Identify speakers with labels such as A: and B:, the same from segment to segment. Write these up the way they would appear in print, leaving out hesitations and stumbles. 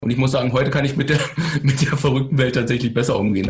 A: Und ich muss sagen, heute kann ich mit der, mit der verrückten Welt tatsächlich besser umgehen.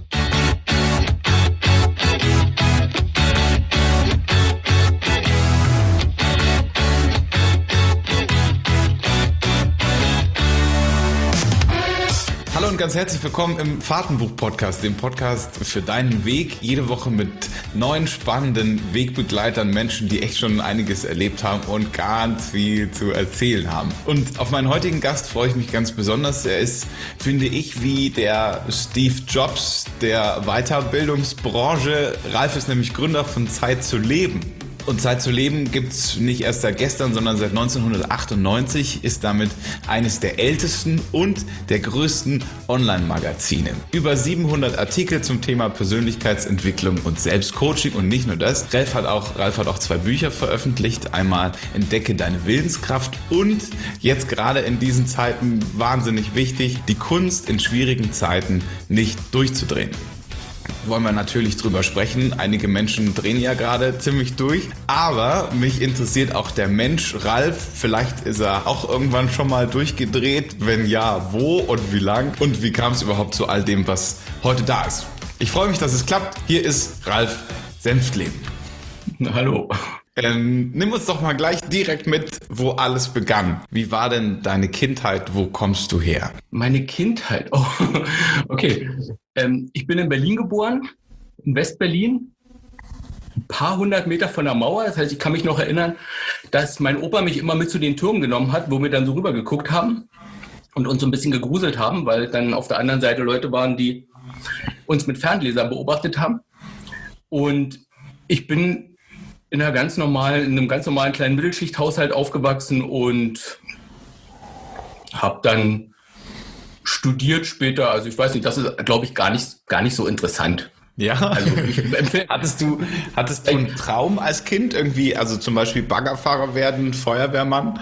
B: Hallo und ganz herzlich willkommen im Fahrtenbuch-Podcast, dem Podcast für deinen Weg. Jede Woche mit neuen spannenden Wegbegleitern, Menschen, die echt schon einiges erlebt haben und ganz viel zu erzählen haben. Und auf meinen heutigen Gast freue ich mich ganz besonders. Er ist, finde ich, wie der Steve Jobs der Weiterbildungsbranche. Ralf ist nämlich Gründer von Zeit zu leben. Und Zeit zu leben gibt's nicht erst seit gestern, sondern seit 1998, ist damit eines der ältesten und der größten Online-Magazine. Über 700 Artikel zum Thema Persönlichkeitsentwicklung und Selbstcoaching und nicht nur das. Ralf hat auch 2 Bücher veröffentlicht. Einmal Entdecke deine Willenskraft und jetzt gerade in diesen Zeiten wahnsinnig wichtig, die Kunst in schwierigen Zeiten nicht durchzudrehen. Wollen wir natürlich drüber sprechen. Einige Menschen drehen ja gerade ziemlich durch. Aber mich interessiert auch der Mensch Ralf. Vielleicht ist er auch irgendwann schon mal durchgedreht. Wenn ja, wo und wie lang? Und wie kam es überhaupt zu all dem, was heute da ist? Ich freue mich, dass es klappt. Hier ist Ralf Senftleben.
A: Hallo.
B: Nimm uns doch mal gleich direkt mit, wo alles begann. Wie war denn deine Kindheit? Wo kommst du her?
A: Meine Kindheit? Oh, okay. Ich bin in Berlin geboren, in West-Berlin, ein paar 100 Meter von der Mauer. Das heißt, ich kann mich noch erinnern, dass mein Opa mich immer mit zu den Türmen genommen hat, wo wir dann so rüber geguckt haben und uns so ein bisschen gegruselt haben, weil dann auf der anderen Seite Leute waren, die uns mit Ferngläsern beobachtet haben. Und ich bin in einem ganz normalen kleinen Mittelschichthaushalt aufgewachsen und habe dann studiert später. Also ich weiß nicht, das ist, glaube ich, gar nicht so interessant.
B: Ja, also ich empfehle. Hattest du einen Traum als Kind irgendwie, also zum Beispiel Baggerfahrer werden, Feuerwehrmann?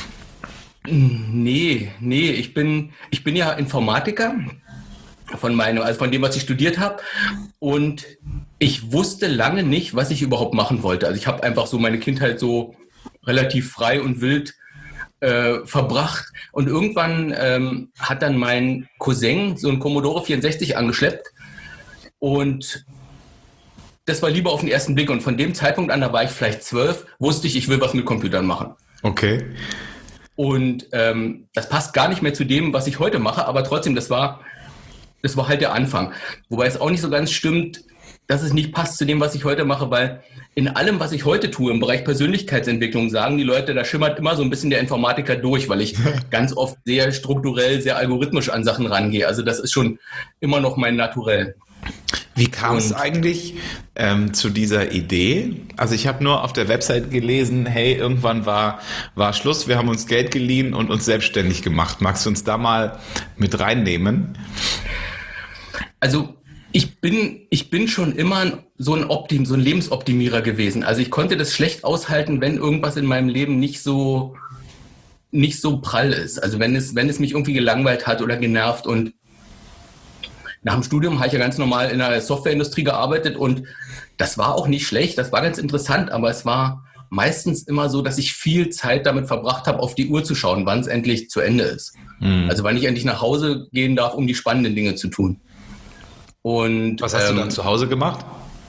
A: Nee, ich bin ja Informatiker von dem, was ich studiert habe. Und ich wusste lange nicht, was ich überhaupt machen wollte. Also ich habe einfach so meine Kindheit so relativ frei und wild verbracht. Und irgendwann hat dann mein Cousin so einen Commodore 64 angeschleppt. Und das war Liebe auf den ersten Blick. Und von dem Zeitpunkt an, da war ich vielleicht 12, wusste ich will was mit Computern machen.
B: Okay.
A: Und das passt gar nicht mehr zu dem, was ich heute mache. Aber trotzdem, das war halt der Anfang. Wobei es auch nicht so ganz stimmt, dass es nicht passt zu dem, was ich heute mache, weil in allem, was ich heute tue, im Bereich Persönlichkeitsentwicklung, sagen die Leute, da schimmert immer so ein bisschen der Informatiker durch, weil ich ganz oft sehr strukturell, sehr algorithmisch an Sachen rangehe. Also das ist schon immer noch mein Naturell.
B: Wie kam es eigentlich zu dieser Idee? Also ich habe nur auf der Website gelesen, hey, irgendwann war Schluss, wir haben uns Geld geliehen und uns selbstständig gemacht. Magst du uns da mal mit reinnehmen?
A: Also ich bin schon immer so ein Lebensoptimierer gewesen. Also ich konnte das schlecht aushalten, wenn irgendwas in meinem Leben nicht so prall ist. Also wenn es mich irgendwie gelangweilt hat oder genervt. Und nach dem Studium habe ich ja ganz normal in der Softwareindustrie gearbeitet und das war auch nicht schlecht, das war ganz interessant, aber es war meistens immer so, dass ich viel Zeit damit verbracht habe, auf die Uhr zu schauen, wann es endlich zu Ende ist. Also wann ich endlich nach Hause gehen darf, um die spannenden Dinge zu tun. Und
B: was hast du dann zu Hause gemacht?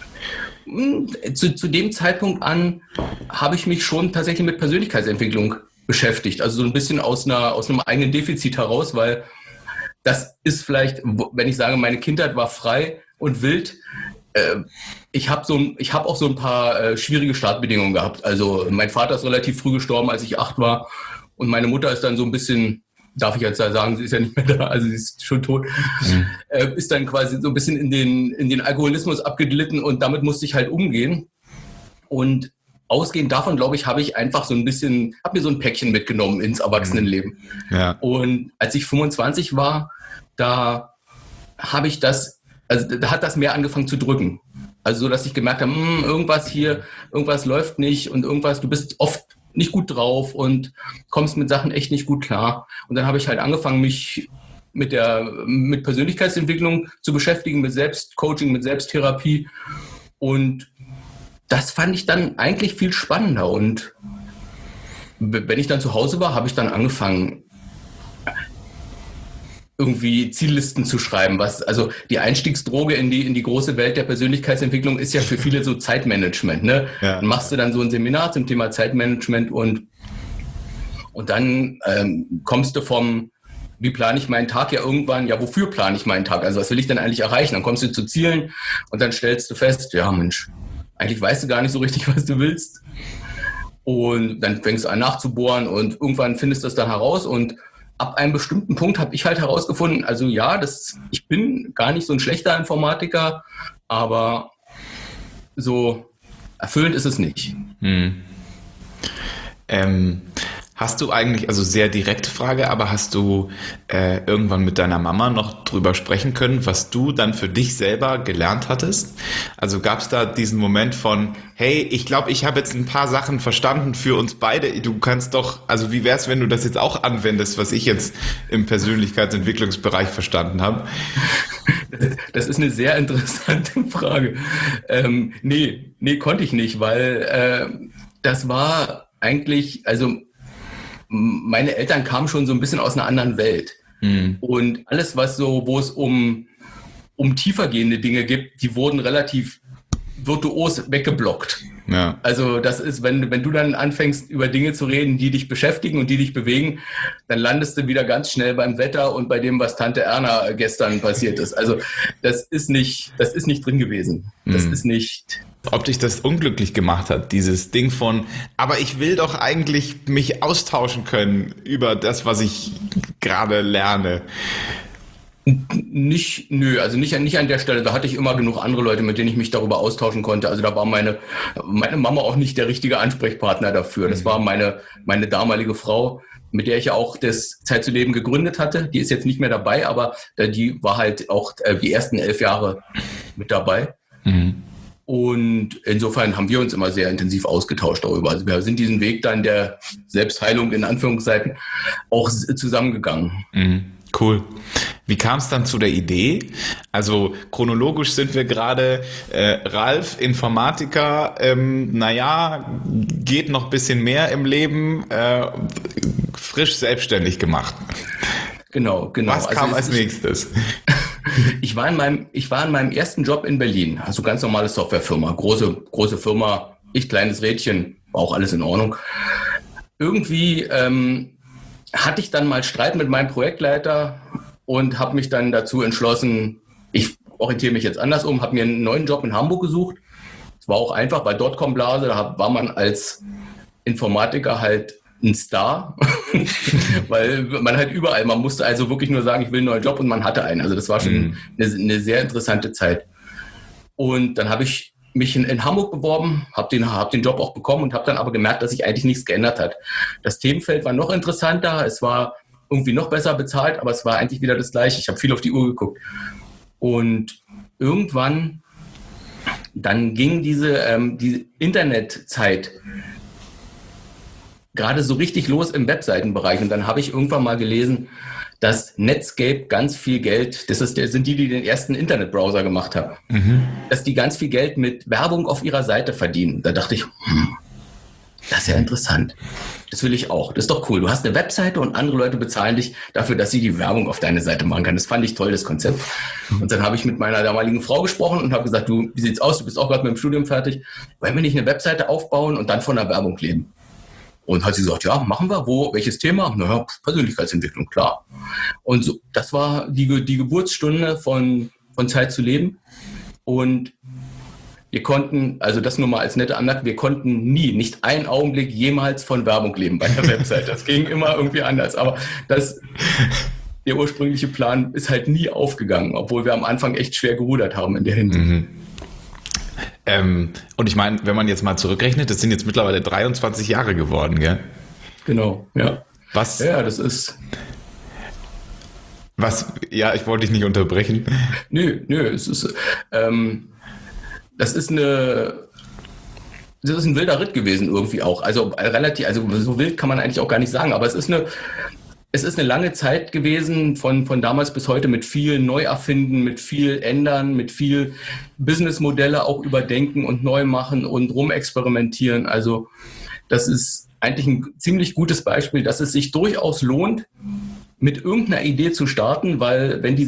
A: Zu dem Zeitpunkt an habe ich mich schon tatsächlich mit Persönlichkeitsentwicklung beschäftigt. Also so ein bisschen aus einem eigenen Defizit heraus, weil das ist vielleicht, wenn ich sage, meine Kindheit war frei und wild. Ich habe auch so ein paar schwierige Startbedingungen gehabt. Also mein Vater ist relativ früh gestorben, als ich 8 war. Und meine Mutter ist dann so ein bisschen, darf ich jetzt sagen, sie ist ja nicht mehr da, also sie ist schon tot, ist dann quasi so ein bisschen in den Alkoholismus abgeglitten und damit musste ich halt umgehen. Und ausgehend davon, glaube ich, habe ich einfach habe mir so ein Päckchen mitgenommen ins Erwachsenenleben. Ja. Und als ich 25 war, da hat das mehr angefangen zu drücken. Also so, dass ich gemerkt habe, irgendwas läuft nicht und du bist oft nicht gut drauf und kommst mit Sachen echt nicht gut klar. Und dann habe ich halt angefangen, mich mit Persönlichkeitsentwicklung zu beschäftigen, mit Selbstcoaching, mit Selbsttherapie. Und das fand ich dann eigentlich viel spannender. Und wenn ich dann zu Hause war, habe ich dann angefangen, irgendwie Ziellisten zu schreiben. Also die Einstiegsdroge in die große Welt der Persönlichkeitsentwicklung ist ja für viele so Zeitmanagement. Ne?
B: Ja.
A: Dann machst du dann so ein Seminar zum Thema Zeitmanagement und dann kommst du vom, wie plane ich meinen Tag, ja irgendwann, ja, wofür plane ich meinen Tag? Also was will ich denn eigentlich erreichen? Dann kommst du zu Zielen und dann stellst du fest, ja Mensch, eigentlich weißt du gar nicht so richtig, was du willst. Und dann fängst du an nachzubohren und irgendwann findest du das dann heraus und ab einem bestimmten Punkt habe ich halt herausgefunden, also ja, ich bin gar nicht so ein schlechter Informatiker, aber so erfüllend ist es nicht.
B: Hast du eigentlich, also sehr direkte Frage, aber hast du irgendwann mit deiner Mama noch drüber sprechen können, was du dann für dich selber gelernt hattest? Also gab es da diesen Moment von, hey, ich glaube, ich habe jetzt ein paar Sachen verstanden für uns beide. Du kannst doch, also wie wär's, wenn du das jetzt auch anwendest, was ich jetzt im Persönlichkeitsentwicklungsbereich verstanden habe?
A: Das ist eine sehr interessante Frage. Nee, konnte ich nicht, weil das war eigentlich, also meine Eltern kamen schon so ein bisschen aus einer anderen Welt. Und alles, wo es um tiefergehende Dinge gibt, die wurden relativ virtuos weggeblockt.
B: Ja.
A: Also das ist, wenn du dann anfängst, über Dinge zu reden, die dich beschäftigen und die dich bewegen, dann landest du wieder ganz schnell beim Wetter und bei dem, was Tante Erna gestern passiert ist. Also das ist nicht drin gewesen. Das ist nicht...
B: Ob dich das unglücklich gemacht hat, dieses Ding von, aber ich will doch eigentlich mich austauschen können über das, was ich gerade lerne.
A: Nicht an der Stelle. Da hatte ich immer genug andere Leute, mit denen ich mich darüber austauschen konnte. Also da war meine Mama auch nicht der richtige Ansprechpartner dafür. Das war meine damalige Frau, mit der ich ja auch das Zeit zu leben gegründet hatte. Die ist jetzt nicht mehr dabei, aber die war halt auch die ersten 11 Jahre mit dabei. Und insofern haben wir uns immer sehr intensiv ausgetauscht darüber. Also wir sind diesen Weg dann der Selbstheilung in Anführungszeichen auch zusammengegangen.
B: Cool. Wie kam es dann zu der Idee? Also chronologisch sind wir gerade Ralf, Informatiker, geht noch ein bisschen mehr im Leben, frisch selbstständig gemacht.
A: Genau.
B: Was kam als nächstes?
A: Ich war in meinem ersten Job in Berlin, also ganz normale Softwarefirma, große Firma, ich kleines Rädchen, war auch alles in Ordnung. Irgendwie hatte ich dann mal Streit mit meinem Projektleiter und habe mich dann dazu entschlossen, ich orientiere mich jetzt anders um, habe mir einen neuen Job in Hamburg gesucht. Es war auch einfach, bei Dotcom-Blase, da war man als Informatiker halt ein Star, weil man halt überall, man musste also wirklich nur sagen, ich will einen neuen Job und man hatte einen. Also das war schon eine sehr interessante Zeit. Und dann habe ich mich in Hamburg beworben, hab den Job auch bekommen und habe dann aber gemerkt, dass sich eigentlich nichts geändert hat. Das Themenfeld war noch interessanter, es war irgendwie noch besser bezahlt, aber es war eigentlich wieder das Gleiche. Ich habe viel auf die Uhr geguckt. Und irgendwann, dann ging diese Internetzeit gerade so richtig los im Webseitenbereich. Und dann habe ich irgendwann mal gelesen, dass Netscape ganz viel Geld, sind die den ersten Internetbrowser gemacht haben, dass die ganz viel Geld mit Werbung auf ihrer Seite verdienen. Da dachte ich, das ist ja interessant. Das will ich auch. Das ist doch cool. Du hast eine Webseite und andere Leute bezahlen dich dafür, dass sie die Werbung auf deine Seite machen können. Das fand ich toll, das Konzept. Und dann habe ich mit meiner damaligen Frau gesprochen und habe gesagt, du, wie sieht's aus? Du bist auch gerade mit dem Studium fertig. Wollen wir nicht eine Webseite aufbauen und dann von der Werbung leben? Und hat sie gesagt, ja, machen wir. Welches Thema? Naja, Persönlichkeitsentwicklung, klar. Und so, das war die Geburtsstunde von Zeit zu leben. Und wir konnten, also das nur mal als nette Anmerkung, wir konnten nicht einen Augenblick jemals von Werbung leben bei der Website. Das ging immer irgendwie anders. Aber der ursprüngliche Plan ist halt nie aufgegangen, obwohl wir am Anfang echt schwer gerudert haben in der Hinsicht.
B: Und ich meine, wenn man jetzt mal zurückrechnet, das sind jetzt mittlerweile 23 Jahre geworden, gell?
A: Genau, ja.
B: Was?
A: Ja, das ist...
B: Was? Ja, ich wollte dich nicht unterbrechen.
A: Nö, es ist... Das ist ein wilder Ritt gewesen irgendwie auch. Also so wild kann man eigentlich auch gar nicht sagen, aber es ist eine lange Zeit gewesen, von damals bis heute, mit viel Neuerfinden, mit viel Ändern, mit viel Businessmodelle auch überdenken und neu machen und rumexperimentieren. Also das ist eigentlich ein ziemlich gutes Beispiel, dass es sich durchaus lohnt, mit irgendeiner Idee zu starten, weil wenn die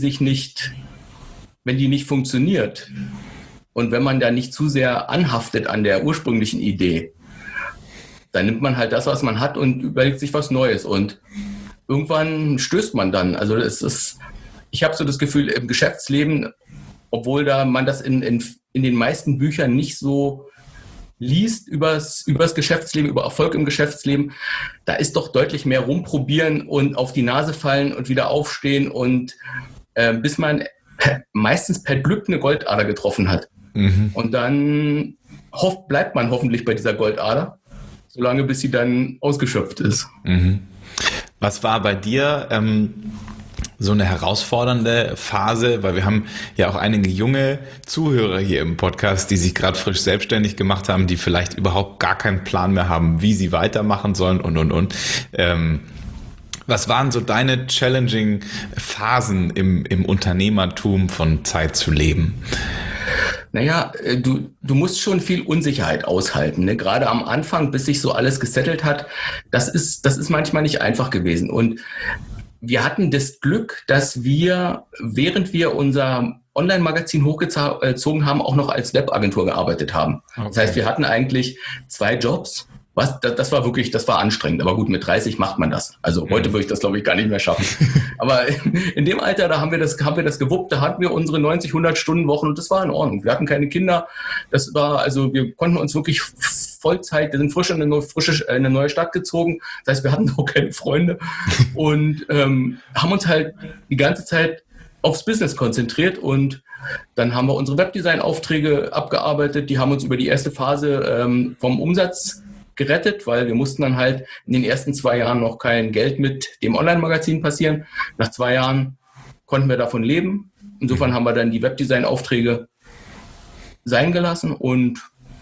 A: nicht funktioniert und wenn man da nicht zu sehr anhaftet an der ursprünglichen Idee, dann nimmt man halt das, was man hat und überlegt sich was Neues und irgendwann stößt man dann. Also ich habe so das Gefühl, im Geschäftsleben, obwohl man das in den meisten Büchern nicht so liest übers Geschäftsleben, über Erfolg im Geschäftsleben, da ist doch deutlich mehr rumprobieren und auf die Nase fallen und wieder aufstehen und bis man meistens per Glück eine Goldader getroffen hat. Mhm. Und dann bleibt man hoffentlich bei dieser Goldader, solange bis sie dann ausgeschöpft ist.
B: Mhm. Was war bei dir so eine herausfordernde Phase, weil wir haben ja auch einige junge Zuhörer hier im Podcast, die sich gerade frisch selbstständig gemacht haben, die vielleicht überhaupt gar keinen Plan mehr haben, wie sie weitermachen sollen und. Was waren so deine challenging Phasen im Unternehmertum von Zeit zu leben?
A: Naja, du musst schon viel Unsicherheit aushalten, ne? Gerade am Anfang, bis sich so alles gesettelt hat, das ist manchmal nicht einfach gewesen. Und wir hatten das Glück, dass wir, während wir unser Online-Magazin hochgezogen haben, auch noch als Webagentur gearbeitet haben. Okay. Das heißt, wir hatten eigentlich 2 Jobs. Das war anstrengend, aber gut, mit 30 macht man das. Also heute würde ich das, glaube ich, gar nicht mehr schaffen. Aber in dem Alter, da haben wir das gewuppt, da hatten wir unsere 90, 100 Stunden Wochen und das war in Ordnung. Wir hatten keine Kinder, wir konnten uns wirklich Vollzeit, wir sind frisch in eine neue Stadt gezogen, das heißt, wir hatten auch keine Freunde und haben uns halt die ganze Zeit aufs Business konzentriert und dann haben wir unsere Webdesign-Aufträge abgearbeitet, die haben uns über die erste Phase vom Umsatz gerettet, weil wir mussten dann halt in den ersten 2 Jahren noch kein Geld mit dem Online-Magazin passieren. Nach 2 Jahren konnten wir davon leben. Insofern haben wir dann die Webdesign-Aufträge sein gelassen und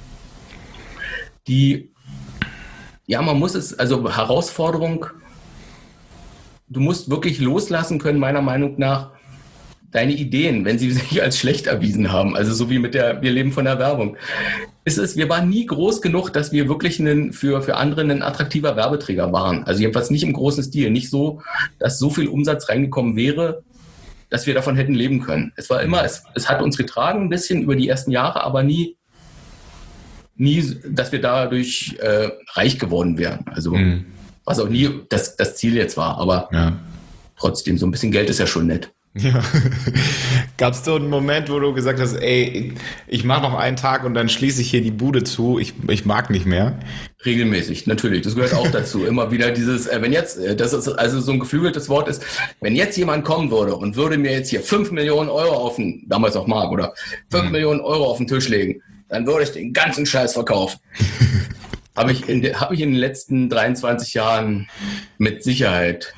A: Herausforderung, du musst wirklich loslassen können, meiner Meinung nach, deine Ideen, wenn sie sich als schlecht erwiesen haben. Also so wie wir leben von der Werbung. Wir waren nie groß genug, dass wir wirklich für andere ein attraktiver Werbeträger waren. Also jedenfalls nicht im großen Stil. Nicht so, dass so viel Umsatz reingekommen wäre, dass wir davon hätten leben können. Es war immer, es hat uns getragen ein bisschen über die ersten Jahre, aber nie, dass wir dadurch reich geworden wären. Also was auch nie das Ziel jetzt war. Aber trotzdem, so ein bisschen Geld ist ja schon nett.
B: Ja. Gab es so einen Moment, wo du gesagt hast, ey, ich mache noch einen Tag und dann schließe ich hier die Bude zu, ich mag nicht mehr?
A: Regelmäßig, natürlich. Das gehört auch dazu. Immer wieder dieses, das ist also so ein geflügeltes Wort ist, wenn jetzt jemand kommen würde und würde mir jetzt hier 5 Millionen Euro damals noch Mark, oder 5 Millionen Euro auf den Tisch legen, dann würde ich den ganzen Scheiß verkaufen. Habe ich in den letzten 23 Jahren mit Sicherheit.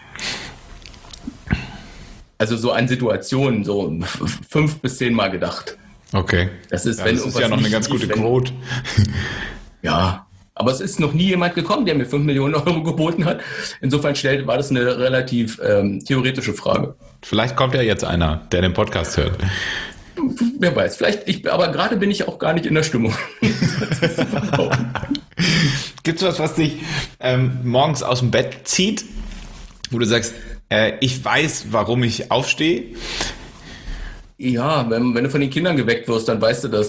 A: Also so an Situationen so 5 bis 10 Mal gedacht.
B: Okay.
A: Das ist
B: ja noch eine ganz gute Quote.
A: Ja, aber es ist noch nie jemand gekommen, der mir 5 Millionen Euro geboten hat. Insofern war das eine relativ theoretische Frage.
B: Vielleicht kommt ja jetzt einer, der den Podcast hört.
A: Wer weiß, aber gerade bin ich auch gar nicht in der Stimmung.
B: Gibt es was dich morgens aus dem Bett zieht, wo du sagst, ich weiß, warum ich aufstehe?
A: Ja, wenn du von den Kindern geweckt wirst, dann weißt du das.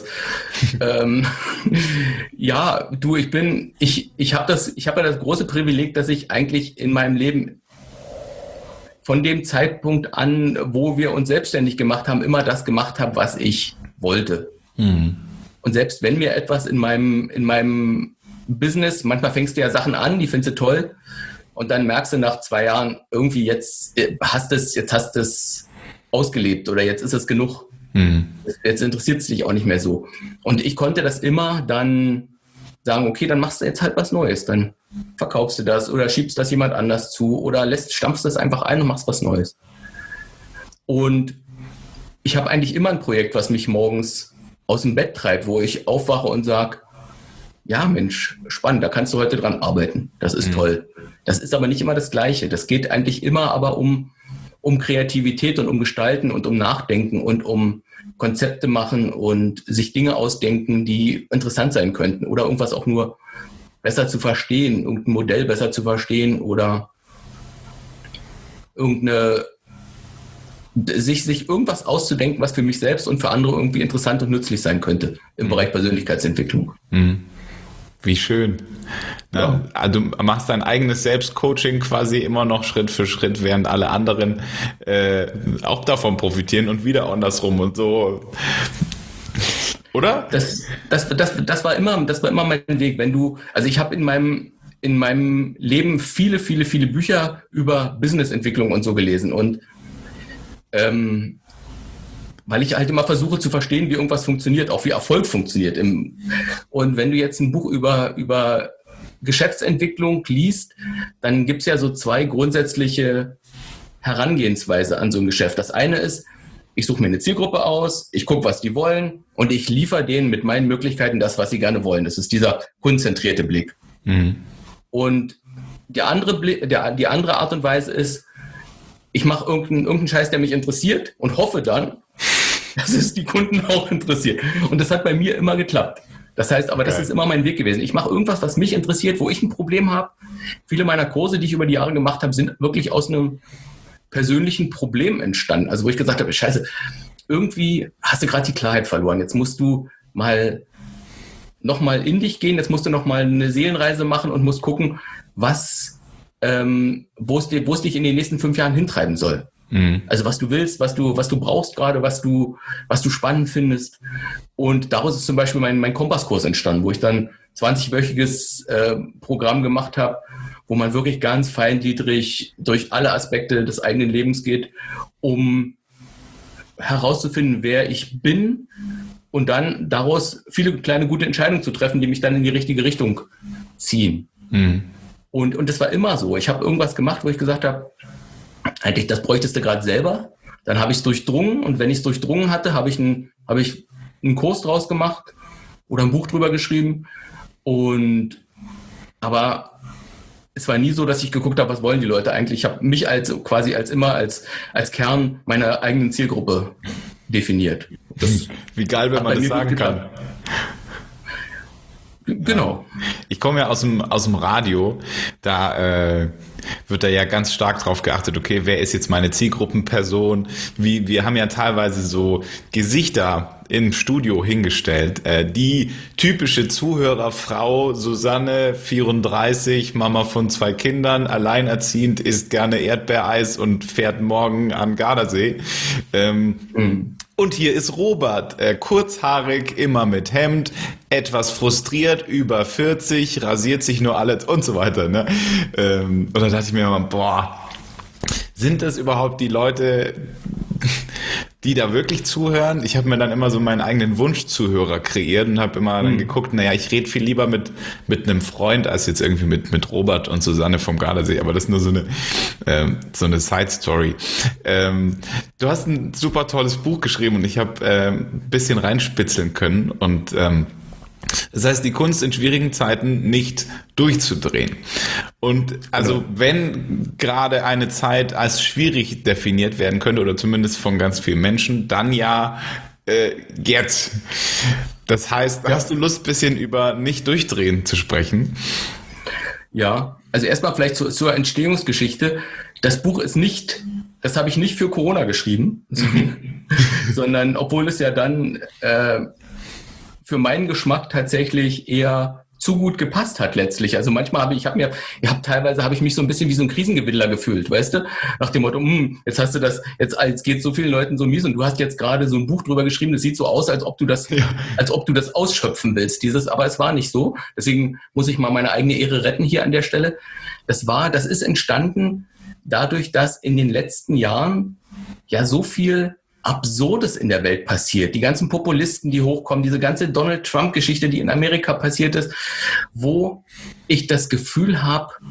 A: Ja, du, ich habe ja das große Privileg, dass ich eigentlich in meinem Leben von dem Zeitpunkt an, wo wir uns selbstständig gemacht haben, immer das gemacht habe, was ich wollte. Mhm. Und selbst wenn mir etwas in meinem Business, manchmal fängst du ja Sachen an, die findest du toll, und dann merkst du nach 2 Jahren, irgendwie jetzt hast du es ausgelebt oder jetzt ist es genug. Mhm. Jetzt interessiert es dich auch nicht mehr so. Und ich konnte das immer dann sagen, okay, dann machst du jetzt halt was Neues. Dann verkaufst du das oder schiebst das jemand anders zu oder stampfst das einfach ein und machst was Neues. Und ich habe eigentlich immer ein Projekt, was mich morgens aus dem Bett treibt, wo ich aufwache und sage, ja Mensch, spannend, da kannst du heute dran arbeiten. Das ist toll. Das ist aber nicht immer das Gleiche. Das geht eigentlich immer aber um Kreativität und um Gestalten und um Nachdenken und um Konzepte machen und sich Dinge ausdenken, die interessant sein könnten oder irgendwas auch nur besser zu verstehen, irgendein Modell besser zu verstehen oder sich irgendwas auszudenken, was für mich selbst und für andere irgendwie interessant und nützlich sein könnte im Bereich Persönlichkeitsentwicklung.
B: Wie schön. Ja. Du machst dein eigenes Selbstcoaching quasi immer noch Schritt für Schritt, während alle anderen auch davon profitieren und wieder andersrum und so. Oder?
A: Das war immer mein Weg. Also ich habe in meinem Leben viele, viele, viele Bücher über Businessentwicklung und so gelesen und weil ich halt immer versuche zu verstehen, wie irgendwas funktioniert, auch wie Erfolg funktioniert. Und wenn du jetzt ein Buch über Geschäftsentwicklung liest, dann gibt es ja so 2 grundsätzliche Herangehensweise an so ein Geschäft. Das eine ist, ich suche mir eine Zielgruppe aus, ich gucke, was die wollen und ich liefere denen mit meinen Möglichkeiten das, was sie gerne wollen. Das ist dieser konzentrierte Blick. Und die andere Art und Weise ist, ich mache irgendeinen Scheiß, der mich interessiert und hoffe dann, dass es die Kunden auch interessiert. Und das hat bei mir immer geklappt. Das heißt, aber das ist immer mein Weg gewesen. Ich mache irgendwas, was mich interessiert, wo ich ein Problem habe. Viele meiner Kurse, die ich über die Jahre gemacht habe, sind wirklich aus einem persönlichen Problem entstanden. Also wo ich gesagt habe, Scheiße, irgendwie hast du gerade die Klarheit verloren. Jetzt musst du nochmal in dich gehen, jetzt musst du nochmal eine Seelenreise machen und musst gucken, wo es dich in den nächsten 5 Jahren hintreiben soll. Also was du willst, was du brauchst gerade, was du spannend findest. Und daraus ist zum Beispiel mein Kompasskurs entstanden, wo ich dann 20-wöchiges Programm gemacht habe, wo man wirklich ganz feingliedrig durch alle Aspekte des eigenen Lebens geht, um herauszufinden, wer ich bin und dann daraus viele kleine gute Entscheidungen zu treffen, die mich dann in die richtige Richtung ziehen. Und das war immer so. Ich habe irgendwas gemacht, wo ich gesagt habe, eigentlich, das bräuchtest du gerade selber. Dann habe ich es durchdrungen und wenn ich es durchdrungen hatte, habe ich einen Kurs draus gemacht oder ein Buch drüber geschrieben. Aber es war nie so, dass ich geguckt habe, was wollen die Leute eigentlich. Ich habe mich als Kern meiner eigenen Zielgruppe definiert.
B: Wie geil, wenn man das sagen kann.
A: Genau.
B: Ich komme ja aus dem Radio, da wird da ja ganz stark drauf geachtet, okay, wer ist jetzt meine Zielgruppenperson? Wir haben ja teilweise so Gesichter im Studio hingestellt. Die typische Zuhörerfrau Susanne, 34, Mama von 2 Kindern, alleinerziehend, isst gerne Erdbeereis und fährt morgen an Gardasee. Und hier ist Robert, kurzhaarig, immer mit Hemd, etwas frustriert, über 40, rasiert sich nur alles und so weiter. Ne? Und da dachte ich mir immer, boah, sind das überhaupt die Leute, die da wirklich zuhören? Ich habe mir dann immer so meinen eigenen Wunschzuhörer kreiert und habe immer dann geguckt, naja, ich rede viel lieber mit einem Freund als jetzt irgendwie mit Robert und Susanne vom Gardasee, aber das ist nur so eine Side-Story. Du hast ein super tolles Buch geschrieben und ich habe ein bisschen reinspitzeln können und das heißt, die Kunst in schwierigen Zeiten nicht durchzudrehen. Und also wenn gerade eine Zeit als schwierig definiert werden könnte, oder zumindest von ganz vielen Menschen, dann ja jetzt. Das heißt, hast du Lust, ein bisschen über nicht durchdrehen zu sprechen?
A: Ja, also erstmal vielleicht zur Entstehungsgeschichte. Das Buch ist das habe ich nicht für Corona geschrieben, sondern obwohl es ja dann für meinen Geschmack tatsächlich eher zu gut gepasst hat letztlich. Also manchmal teilweise habe ich mich so ein bisschen wie so ein Krisengewinnler gefühlt, weißt du? Nach dem Motto, jetzt hast du das, jetzt geht so vielen Leuten so mies und du hast jetzt gerade so ein Buch drüber geschrieben, das sieht so aus, als ob du das ausschöpfen willst, aber es war nicht so. Deswegen muss ich mal meine eigene Ehre retten hier an der Stelle. Das ist entstanden dadurch, dass in den letzten Jahren ja so viel Absurdes in der Welt passiert. Die ganzen Populisten, die hochkommen, diese ganze Donald Trump-Geschichte, die in Amerika passiert ist, wo ich das Gefühl ich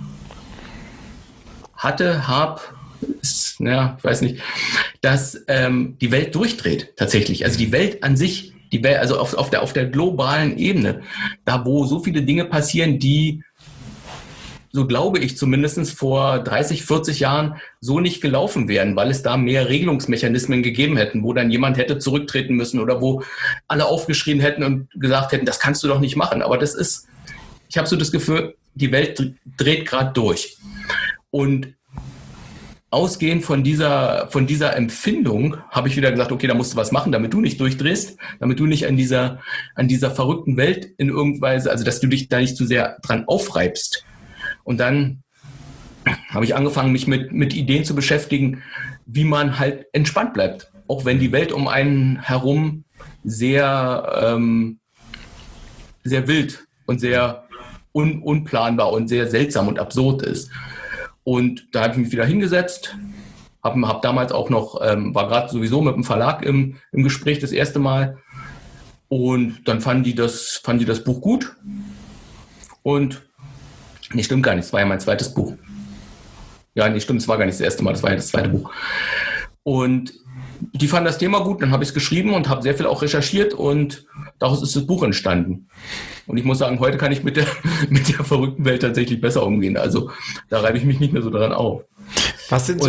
A: weiß nicht, dass die Welt durchdreht tatsächlich. Also die Welt an sich, also auf der globalen Ebene, da wo so viele Dinge passieren, die, so glaube ich zumindest, vor 30, 40 Jahren so nicht gelaufen wären, weil es da mehr Regelungsmechanismen gegeben hätten, wo dann jemand hätte zurücktreten müssen oder wo alle aufgeschrien hätten und gesagt hätten, das kannst du doch nicht machen. Aber ich habe so das Gefühl, die Welt dreht gerade durch. Und ausgehend von dieser Empfindung habe ich wieder gesagt, okay, da musst du was machen, damit du nicht durchdrehst, damit du nicht an dieser verrückten Welt in irgendeiner Weise, also dass du dich da nicht zu sehr dran aufreibst. Und dann habe ich angefangen, mich mit Ideen zu beschäftigen, wie man halt entspannt bleibt. Auch wenn die Welt um einen herum sehr, sehr wild und sehr unplanbar und sehr seltsam und absurd ist. Und da habe ich mich wieder hingesetzt, hab damals auch noch, war gerade sowieso mit dem Verlag im Gespräch das erste Mal. Und dann fanden die das Buch gut. Und nee, stimmt gar nicht, es war ja mein zweites Buch. Ja, nee, stimmt, es war gar nicht das erste Mal, das war ja das zweite Buch. Und die fanden das Thema gut, dann habe ich es geschrieben und habe sehr viel auch recherchiert und daraus ist das Buch entstanden. Und ich muss sagen, heute kann ich mit der verrückten Welt tatsächlich besser umgehen. Also da reibe ich mich nicht mehr so daran auf.
B: Was sind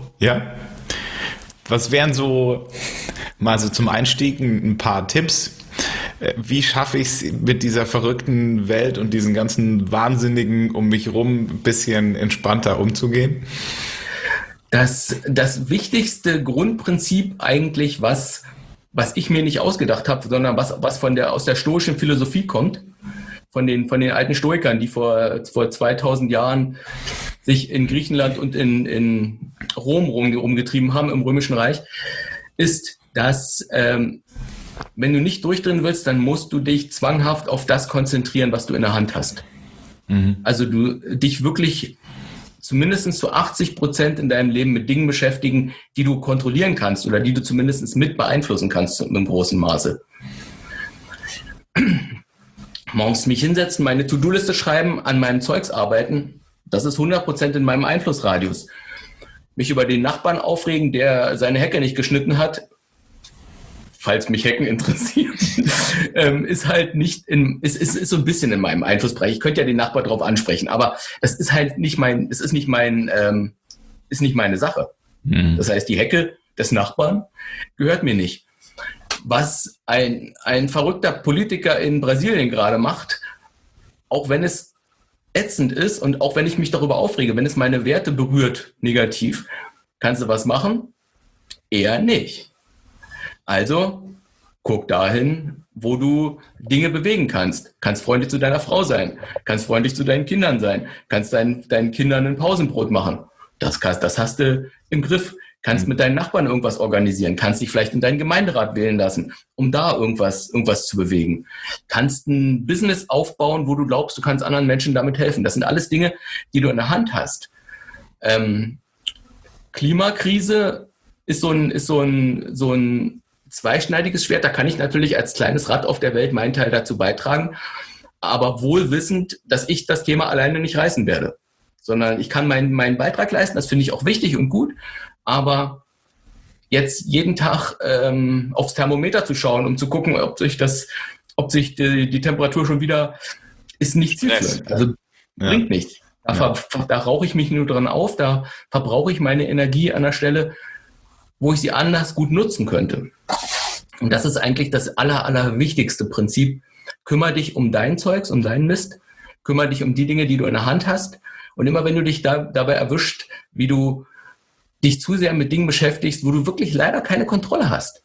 B: was wären so mal so zum Einstieg ein paar Tipps? Wie schaffe ich es mit dieser verrückten Welt und diesen ganzen Wahnsinnigen um mich rum ein bisschen entspannter umzugehen?
A: Das wichtigste Grundprinzip eigentlich, was ich mir nicht ausgedacht habe, sondern was aus der stoischen Philosophie kommt, von den alten Stoikern, die vor 2000 Jahren sich in Griechenland und in Rom rumgetrieben haben, im Römischen Reich, ist, dass wenn du nicht durchdrehen willst, dann musst du dich zwanghaft auf das konzentrieren, was du in der Hand hast. Mhm. Also du dich wirklich zumindest zu 80% in deinem Leben mit Dingen beschäftigen, die du kontrollieren kannst oder die du zumindest mit beeinflussen kannst in einem großen Maße. Morgens mich hinsetzen, meine To-Do-Liste schreiben, an meinem Zeugs arbeiten, das ist 100% in meinem Einflussradius. Mich über den Nachbarn aufregen, der seine Hecke nicht geschnitten hat, falls mich Hecken interessiert, ist halt nicht ist so ein bisschen in meinem Einflussbereich. Ich könnte ja den Nachbar drauf ansprechen, aber das ist halt nicht ist nicht meine Sache. Mhm. Das heißt, die Hecke des Nachbarn gehört mir nicht. Was ein verrückter Politiker in Brasilien gerade macht, auch wenn es ätzend ist und auch wenn ich mich darüber aufrege, wenn es meine Werte berührt, negativ, kannst du was machen? Eher nicht. Also, guck dahin, wo du Dinge bewegen kannst. Kannst freundlich zu deiner Frau sein, kannst freundlich zu deinen Kindern sein, kannst deinen Kindern ein Pausenbrot machen. Das hast du im Griff. Kannst mit deinen Nachbarn irgendwas organisieren, kannst dich vielleicht in deinen Gemeinderat wählen lassen, um da irgendwas zu bewegen. Kannst ein Business aufbauen, wo du glaubst, du kannst anderen Menschen damit helfen. Das sind alles Dinge, die du in der Hand hast. Klimakrise ist so ein zweischneidiges Schwert. Da kann ich natürlich als kleines Rad auf der Welt meinen Teil dazu beitragen, aber wohl wissend, dass ich das Thema alleine nicht reißen werde, sondern ich kann meinen Beitrag leisten. Das finde ich auch wichtig und gut. Aber jetzt jeden Tag aufs Thermometer zu schauen, um zu gucken, ob sich die Temperatur schon wieder, ist nicht zielführend. Also bringt nichts. Da rauche ich mich nur dran auf, da verbrauche ich meine Energie an der Stelle, wo ich sie anders gut nutzen könnte. Und das ist eigentlich das allerwichtigste Prinzip. Kümmere dich um dein Zeugs, um deinen Mist. Kümmere dich um die Dinge, die du in der Hand hast. Und immer wenn du dich dabei erwischt, wie du dich zu sehr mit Dingen beschäftigst, wo du wirklich leider keine Kontrolle hast,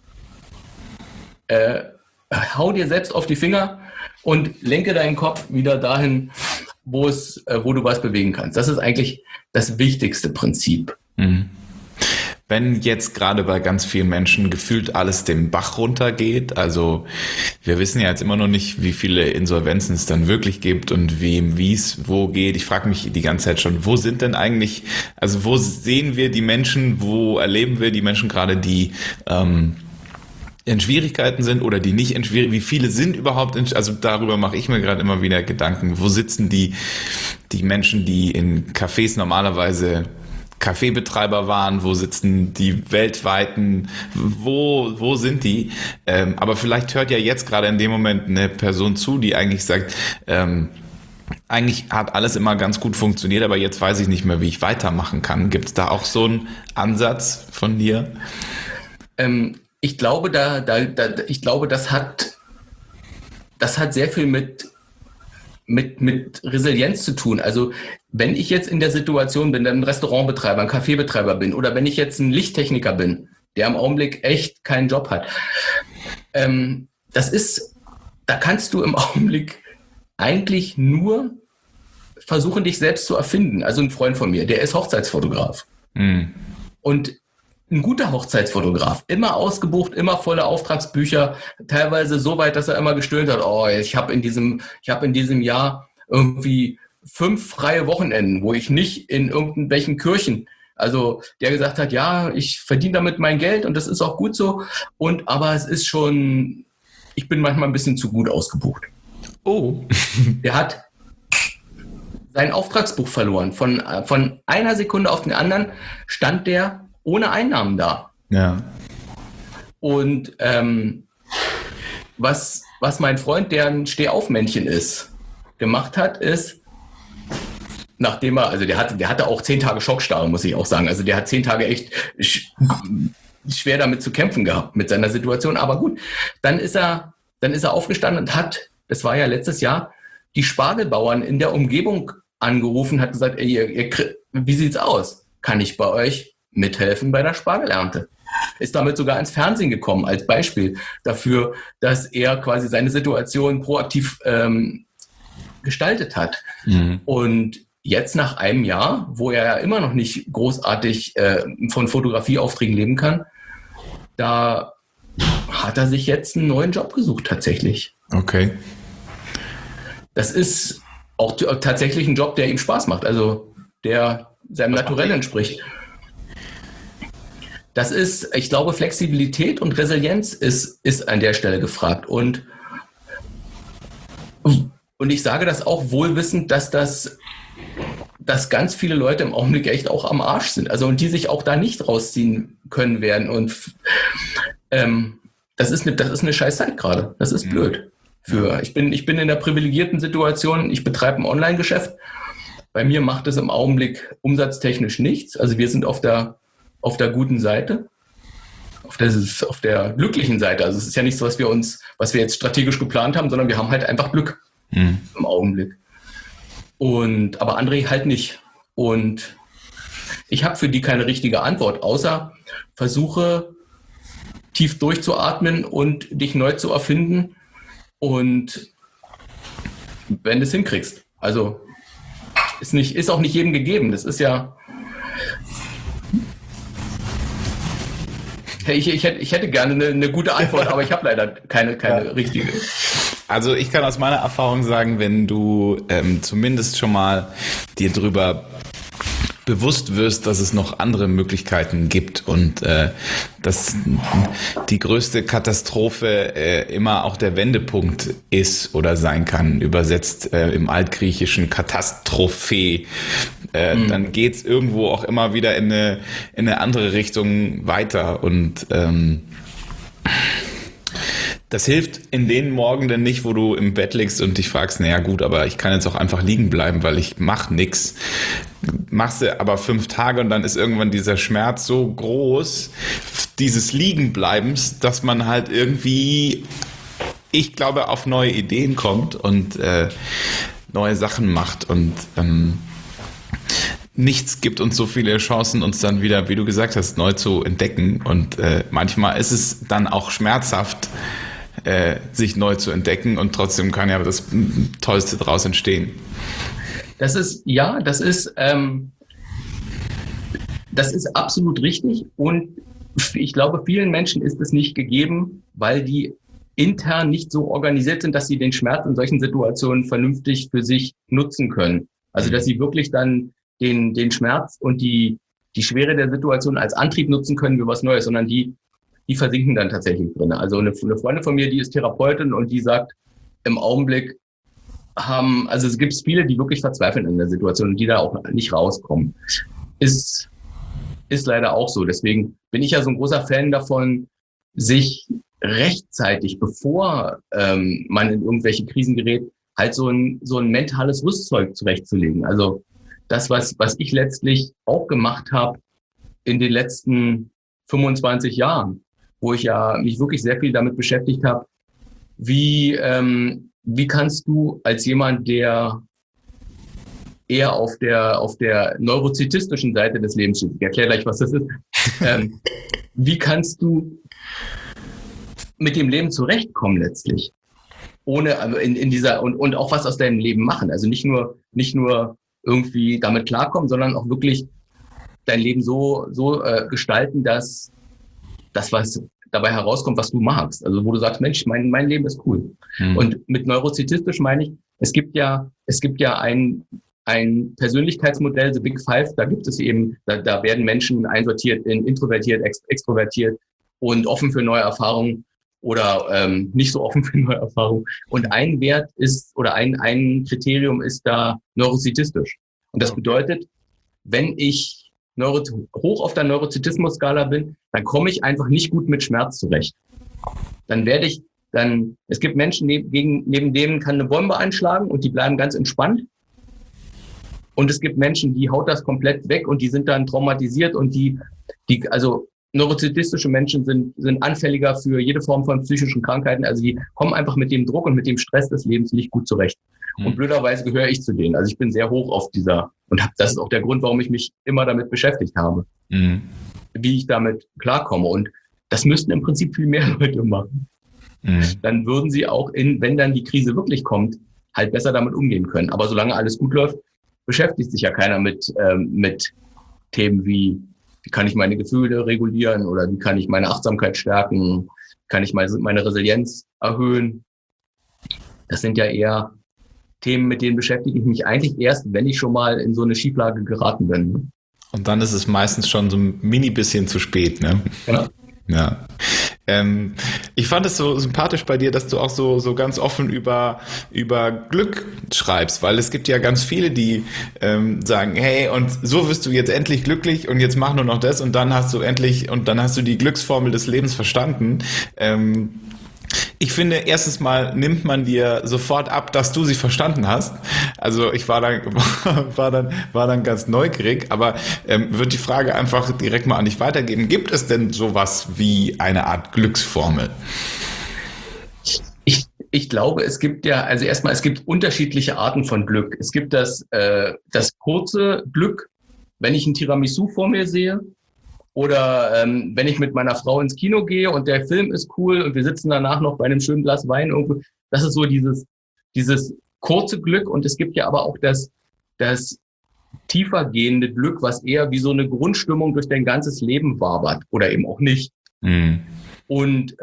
A: hau dir selbst auf die Finger und lenke deinen Kopf wieder dahin, wo du was bewegen kannst. Das ist eigentlich das wichtigste Prinzip.
B: Mhm. Wenn jetzt gerade bei ganz vielen Menschen gefühlt alles den Bach runtergeht, also wir wissen ja jetzt immer noch nicht, wie viele Insolvenzen es dann wirklich gibt und wem, wie es wo geht. Ich frage mich die ganze Zeit schon, wo sind denn eigentlich, also wo sehen wir die Menschen, wo erleben wir die Menschen gerade, die in Schwierigkeiten sind oder die nicht in Schwierigkeiten, wie viele sind überhaupt also darüber mache ich mir gerade immer wieder Gedanken. Wo sitzen die Menschen, die in Cafés normalerweise Kaffeebetreiber waren, wo sitzen die weltweiten, wo sind die? Aber vielleicht hört ja jetzt gerade in dem Moment eine Person zu, die eigentlich sagt, eigentlich hat alles immer ganz gut funktioniert, aber jetzt weiß ich nicht mehr, wie ich weitermachen kann. Gibt es da auch so einen Ansatz von dir?
A: Ich glaube, das hat sehr viel mit mit Resilienz zu tun. Also wenn ich jetzt in der Situation bin, ein Restaurantbetreiber, ein Kaffeebetreiber bin oder wenn ich jetzt ein Lichttechniker bin, der im Augenblick echt keinen Job hat, da kannst du im Augenblick eigentlich nur versuchen, dich selbst zu erfinden. Also ein Freund von mir, der ist Hochzeitsfotograf. Und ein guter Hochzeitsfotograf, immer ausgebucht, immer volle Auftragsbücher, teilweise so weit, dass er immer gestöhnt hat, ich habe in diesem Jahr irgendwie 5 freie Wochenenden, wo ich nicht in irgendwelchen Kirchen, also der gesagt hat, ja, ich verdiene damit mein Geld und das ist auch gut so, aber es ist schon, ich bin manchmal ein bisschen zu gut ausgebucht.
B: Oh.
A: Der hat sein Auftragsbuch verloren. Von einer Sekunde auf den anderen stand der ohne Einnahmen da.
B: Ja.
A: Und was mein Freund, der ein Stehaufmännchen ist, gemacht hat, ist, nachdem der hatte auch 10 Tage Schockstarre, muss ich auch sagen. Also der hat 10 Tage echt schwer damit zu kämpfen gehabt mit seiner Situation. Aber gut, dann ist er aufgestanden und hat, das war ja letztes Jahr, die Spargelbauern in der Umgebung angerufen, hat gesagt, wie sieht's aus? Kann ich bei euch mithelfen bei der Spargelernte? Ist damit sogar ins Fernsehen gekommen als Beispiel dafür, dass er quasi seine Situation proaktiv gestaltet hat. Und jetzt nach einem Jahr, wo er ja immer noch nicht großartig von Fotografieaufträgen leben kann, da hat er sich jetzt einen neuen Job gesucht tatsächlich.
B: Okay.
A: Das ist auch tatsächlich ein Job, der ihm Spaß macht, also der seinem Naturell entspricht. Das ist, ich glaube, Flexibilität und Resilienz ist an der Stelle gefragt. Und ich sage das auch wohlwissend, dass ganz viele Leute im Augenblick echt auch am Arsch sind. Also und die sich auch da nicht rausziehen können werden. Und das ist eine scheiß Zeit gerade. Das ist blöd. Ich bin in der privilegierten Situation, ich betreibe ein Online-Geschäft. Bei mir macht es im Augenblick umsatztechnisch nichts. Also wir sind auf der guten Seite, auf der glücklichen Seite. Also es ist ja nichts, was wir jetzt strategisch geplant haben, sondern wir haben halt einfach Glück im Augenblick. Aber André halt nicht. Und ich habe für die keine richtige Antwort, außer versuche tief durchzuatmen und dich neu zu erfinden. Und wenn du es hinkriegst, also ist auch nicht jedem gegeben. Das ist ja. Ich hätte gerne eine gute Antwort, aber ich habe leider keine richtige.
B: Also ich kann aus meiner Erfahrung sagen, wenn du zumindest schon mal dir drüber bewusst wirst, dass es noch andere Möglichkeiten gibt und dass die größte Katastrophe immer auch der Wendepunkt ist oder sein kann, übersetzt im Altgriechischen Katastrophe, dann geht's irgendwo auch immer wieder in eine andere Richtung weiter und das hilft in den Morgenden nicht, wo du im Bett liegst und dich fragst, naja gut, aber ich kann jetzt auch einfach liegen bleiben, weil ich mache nichts. Machst du aber 5 Tage und dann ist irgendwann dieser Schmerz so groß, dieses Liegenbleibens, dass man halt irgendwie, ich glaube, auf neue Ideen kommt und neue Sachen macht und nichts gibt uns so viele Chancen, uns dann wieder, wie du gesagt hast, neu zu entdecken und manchmal ist es dann auch schmerzhaft, sich neu zu entdecken und trotzdem kann ja das Tollste draus entstehen.
A: Das ist absolut richtig und ich glaube, vielen Menschen ist es nicht gegeben, weil die intern nicht so organisiert sind, dass sie den Schmerz in solchen Situationen vernünftig für sich nutzen können. Also, dass sie wirklich dann den Schmerz und die Schwere der Situation als Antrieb nutzen können für was Neues, sondern die versinken dann tatsächlich drin. Also eine Freundin von mir, die ist Therapeutin und die sagt, im Augenblick es gibt viele, die wirklich verzweifeln in der Situation und die da auch nicht rauskommen. Ist leider auch so. Deswegen bin ich ja so ein großer Fan davon, sich rechtzeitig, bevor man in irgendwelche Krisen gerät, halt so ein mentales Rüstzeug zurechtzulegen. Also das, was ich letztlich auch gemacht habe in den letzten 25 Jahren, wo ich ja mich wirklich sehr viel damit beschäftigt habe, wie wie kannst du als jemand, der eher auf der neurozitistischen Seite des Lebens steht, ich erkläre gleich, was das ist, wie kannst du mit dem Leben zurechtkommen letztlich? Ohne, also in dieser, und auch was aus deinem Leben machen. Also nicht nur irgendwie damit klarkommen, sondern auch wirklich dein Leben so gestalten, dass das, was dabei herauskommt, was du magst. Also wo du sagst, Mensch, mein Leben ist cool. Mhm. Und mit neurozitistisch meine ich, es gibt ja ein Persönlichkeitsmodell, The Big Five, da gibt es eben, da werden Menschen einsortiert in introvertiert, extrovertiert und offen für neue Erfahrungen oder nicht so offen für neue Erfahrungen. Und ein Wert ist, oder ein Kriterium ist da neurozitistisch. Und das bedeutet, wenn ich hoch auf der Neurozitismus-Skala bin, dann komme ich einfach nicht gut mit Schmerz zurecht. Es gibt Menschen, neben denen kann eine Bombe einschlagen und die bleiben ganz entspannt. Und es gibt Menschen, die haut das komplett weg und die sind dann traumatisiert und also neurozitistische Menschen sind anfälliger für jede Form von psychischen Krankheiten. Also die kommen einfach mit dem Druck und mit dem Stress des Lebens nicht gut zurecht. Und blöderweise gehöre ich zu denen. Also ich bin sehr hoch auf und das ist auch der Grund, warum ich mich immer damit beschäftigt habe, wie ich damit klarkomme. Und das müssten im Prinzip viel mehr Leute machen. Dann würden sie auch wenn dann die Krise wirklich kommt, halt besser damit umgehen können. Aber solange alles gut läuft, beschäftigt sich ja keiner mit Themen wie kann ich meine Gefühle regulieren oder wie kann ich meine Achtsamkeit stärken, kann ich meine Resilienz erhöhen. Das sind ja eher Themen, mit denen beschäftige ich mich eigentlich erst, wenn ich schon mal in so eine Schieflage geraten bin.
B: Und dann ist es meistens schon so ein mini bisschen zu spät, ne?
A: Genau.
B: Ja. Ich fand es so sympathisch bei dir, dass du auch so ganz offen über Glück schreibst, weil es gibt ja ganz viele, die sagen, hey, und so wirst du jetzt endlich glücklich und jetzt mach nur noch das und dann hast du die Glücksformel des Lebens verstanden. Ich finde, erstens mal nimmt man dir sofort ab, dass du sie verstanden hast. Also ich war dann ganz neugierig, aber würde die Frage einfach direkt mal an dich weitergeben. Gibt es denn sowas wie eine Art Glücksformel?
A: Ich glaube, es gibt unterschiedliche Arten von Glück. Es gibt das kurze Glück, wenn ich ein Tiramisu vor mir sehe. Oder wenn ich mit meiner Frau ins Kino gehe und der Film ist cool und wir sitzen danach noch bei einem schönen Glas Wein irgendwo. Das ist so dieses kurze Glück. Und es gibt ja aber auch das tiefer gehende Glück, was eher wie so eine Grundstimmung durch dein ganzes Leben wabert oder eben auch nicht. Und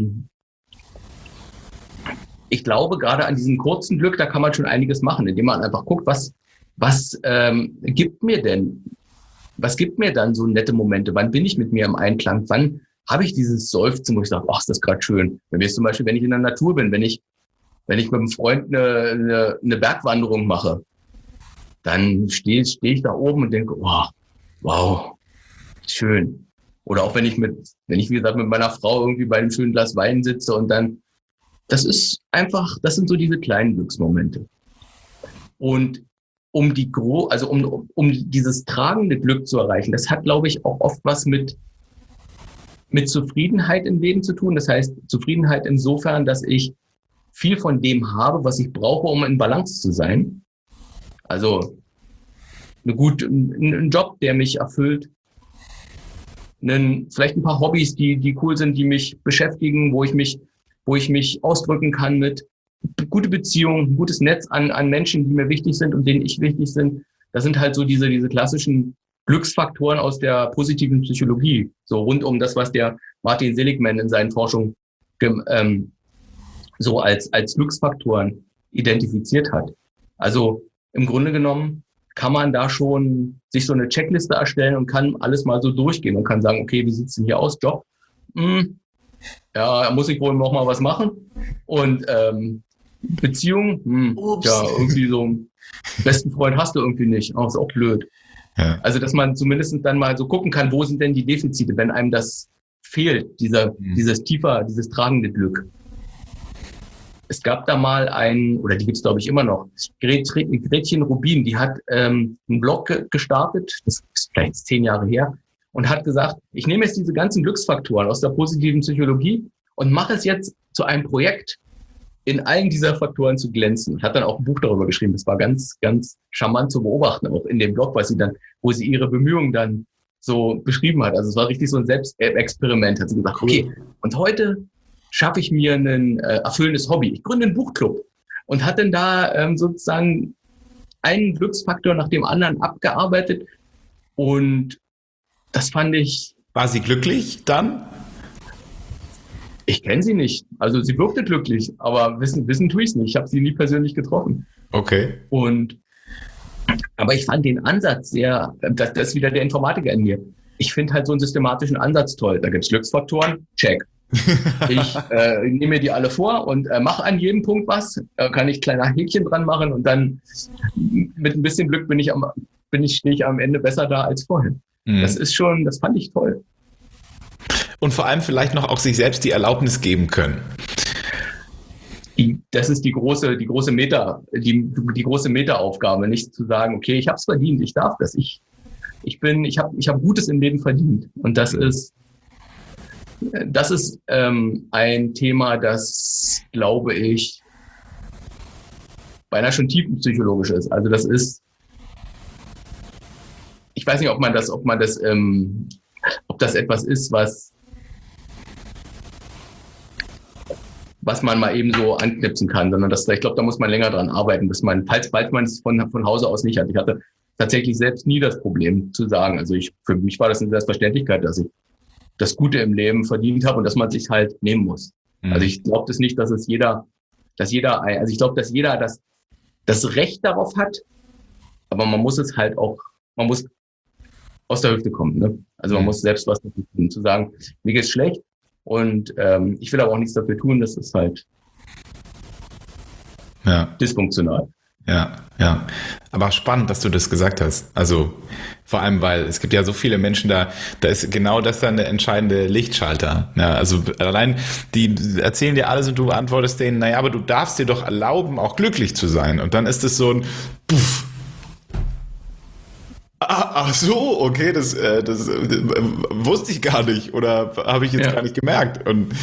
A: ich glaube, gerade an diesem kurzen Glück, da kann man schon einiges machen, indem man einfach guckt, was gibt mir dann so nette Momente? Wann bin ich mit mir im Einklang? Wann habe ich dieses Seufzen, wo ich sage, ach, ist das gerade schön? Wenn ich zum Beispiel, wenn ich in der Natur bin, wenn ich mit einem Freund eine Bergwanderung mache, dann stehe ich da oben und denke, oh, wow, schön. Oder auch wenn ich wie gesagt, mit meiner Frau irgendwie bei einem schönen Glas Wein sitze und dann, das sind so diese kleinen Glücksmomente. Und um dieses tragende Glück zu erreichen, das hat, glaube ich, auch oft was mit Zufriedenheit im Leben zu tun. Das heißt, Zufriedenheit insofern, dass ich viel von dem habe, was ich brauche, um in Balance zu sein. Also ein Job, der mich erfüllt, vielleicht ein paar Hobbys, die cool sind, die mich beschäftigen, wo ich mich ausdrücken kann mit gute Beziehungen, ein gutes Netz an Menschen, die mir wichtig sind und denen ich wichtig sind. Das sind halt so diese klassischen Glücksfaktoren aus der positiven Psychologie, so rund um das, was der Martin Seligman in seinen Forschungen so als Glücksfaktoren identifiziert hat. Also im Grunde genommen kann man da schon sich so eine Checkliste erstellen und kann alles mal so durchgehen und kann sagen, okay, wie sieht's denn hier aus? Job? Ja, muss ich wohl noch mal was machen. Und Beziehung? Ja, irgendwie so einen besten Freund hast du irgendwie nicht. Oh, ist auch blöd. Ja. Also, dass man zumindest dann mal so gucken kann, wo sind denn die Defizite, wenn einem das fehlt, dieses tragende Glück. Es gab da mal oder die gibt's glaube ich immer noch, Gretchen Rubin, die hat einen Blog gestartet, das ist vielleicht 10 Jahre her, und hat gesagt, ich nehme jetzt diese ganzen Glücksfaktoren aus der positiven Psychologie und mache es jetzt zu einem Projekt, in allen dieser Faktoren zu glänzen. Hat dann auch ein Buch darüber geschrieben. Das war ganz, ganz charmant zu beobachten, auch in dem Blog, wo sie ihre Bemühungen dann so beschrieben hat. Also es war richtig so ein Selbstexperiment. Hat sie gesagt, okay, und heute schaffe ich mir ein erfüllendes Hobby. Ich gründe einen Buchclub und hat dann da sozusagen einen Glücksfaktor nach dem anderen abgearbeitet. Und das fand ich...
B: War sie glücklich dann?
A: Ich kenne sie nicht. Also sie wirkte glücklich, aber wissen tue ich es nicht. Ich habe sie nie persönlich getroffen.
B: Okay.
A: Aber ich fand den Ansatz das ist wieder der Informatiker in mir. Ich finde halt so einen systematischen Ansatz toll. Da gibt es Glücksfaktoren, check. Ich nehme mir die alle vor und mache an jedem Punkt was. Kann ich kleine Häkchen dran machen und dann mit ein bisschen Glück stehe ich am Ende besser da als vorher. Mhm. Das fand ich toll.
B: Und vor allem vielleicht noch auch sich selbst die Erlaubnis geben können.
A: Das ist die große Meta-Aufgabe, nicht zu sagen, okay, ich habe es verdient, ich darf das, ich habe Gutes im Leben verdient. Und das ist ein Thema, das, glaube ich, beinahe schon tiefenpsychologisch ist. Also das ist, ich weiß nicht, ob das etwas ist, was man mal eben so anknipsen kann, sondern ich glaube, da muss man länger dran arbeiten, falls man es von Hause aus nicht hat. Ich hatte tatsächlich selbst nie das Problem zu sagen, also für mich war das eine Selbstverständlichkeit, dass ich das Gute im Leben verdient habe und dass man sich halt nehmen muss. Mhm. Also ich glaube das nicht, ich glaube, dass jeder das Recht darauf hat, aber man muss es halt auch, man muss aus der Hüfte kommen, ne? Also man muss selbst was dafür tun, zu sagen, mir geht's schlecht, und ich will aber auch nichts dafür tun, das ist halt dysfunktional.
B: Ja. Aber spannend, dass du das gesagt hast. Also vor allem, weil es gibt ja so viele Menschen da ist genau das dann der entscheidende Lichtschalter. Ja, also allein, die erzählen dir alles und du antwortest denen, naja, aber du darfst dir doch erlauben, auch glücklich zu sein. Und dann ist es so ein Puff. Ach so, okay, das wusste ich gar nicht oder habe ich jetzt gar nicht gemerkt. Und,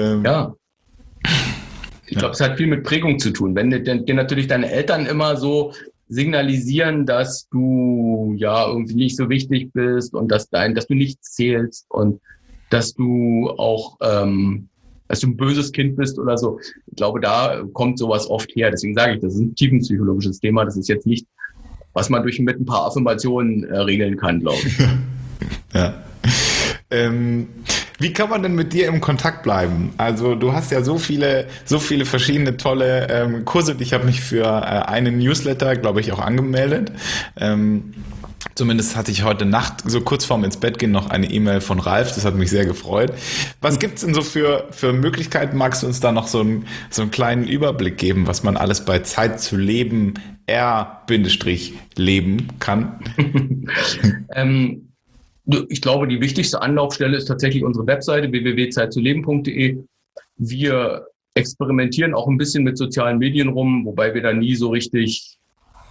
A: ich glaube, es hat viel mit Prägung zu tun. Wenn dir natürlich deine Eltern immer so signalisieren, dass du ja irgendwie nicht so wichtig bist und dass du nichts zählst und dass du auch dass du ein böses Kind bist oder so. Ich glaube, da kommt sowas oft her. Deswegen sage ich, das ist ein tiefenpsychologisches Thema. Das ist jetzt nicht, was man mit ein paar Affirmationen regeln kann, glaube ich.
B: Ja. Wie kann man denn mit dir im Kontakt bleiben? Also du hast ja so viele verschiedene tolle Kurse. Ich habe mich für einen Newsletter, glaube ich, auch angemeldet. Zumindest hatte ich heute Nacht, so kurz vorm ins Bett gehen, noch eine E-Mail von Ralf. Das hat mich sehr gefreut. Was gibt's denn so für Möglichkeiten? Magst du uns da noch so einen kleinen Überblick geben, was man alles bei Zeit zu leben leben kann?
A: Ich glaube, die wichtigste Anlaufstelle ist tatsächlich unsere Webseite www.zeitzuleben.de. Wir experimentieren auch ein bisschen mit sozialen Medien rum, wobei wir da nie so richtig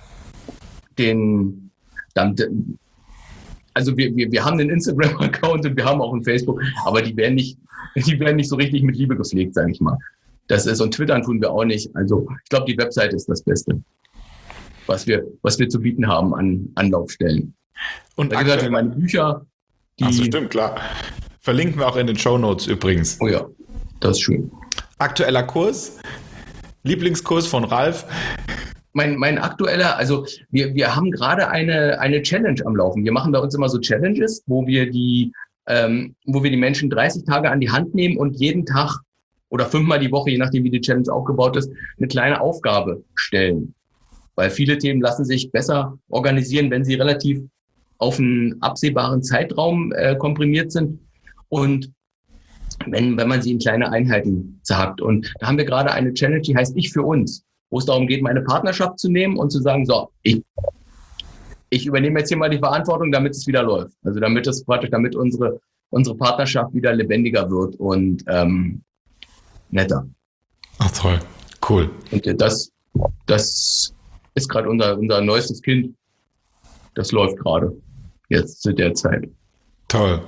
A: also wir haben einen Instagram-Account und wir haben auch einen Facebook, aber die werden nicht so richtig mit Liebe gepflegt, sage ich mal. Und Twittern tun wir auch nicht. Also ich glaube, die Webseite ist das Beste, was wir zu bieten haben an Anlaufstellen. Und da gibt es meine Bücher.
B: Achso, stimmt, klar. Verlinken wir auch in den Shownotes übrigens.
A: Oh ja, das ist schön.
B: Aktueller Kurs? Lieblingskurs von Ralf?
A: Mein aktueller, also wir haben gerade eine Challenge am Laufen. Wir machen bei uns immer so Challenges, wo wir die Menschen 30 Tage an die Hand nehmen und jeden Tag oder 5-mal die Woche, je nachdem wie die Challenge aufgebaut ist, eine kleine Aufgabe stellen. Weil viele Themen lassen sich besser organisieren, wenn sie relativ auf einen absehbaren Zeitraum komprimiert sind und wenn man sie in kleine Einheiten zerhackt. Und da haben wir gerade eine Challenge, die heißt Ich für uns, wo es darum geht, meine Partnerschaft zu nehmen und zu sagen, so, ich übernehme jetzt hier mal die Verantwortung, damit es wieder läuft. Also damit unsere Partnerschaft wieder lebendiger wird und netter.
B: Ach toll, cool.
A: Und das ist gerade unser neuestes Kind. Das läuft gerade jetzt zu der Zeit.
B: Toll.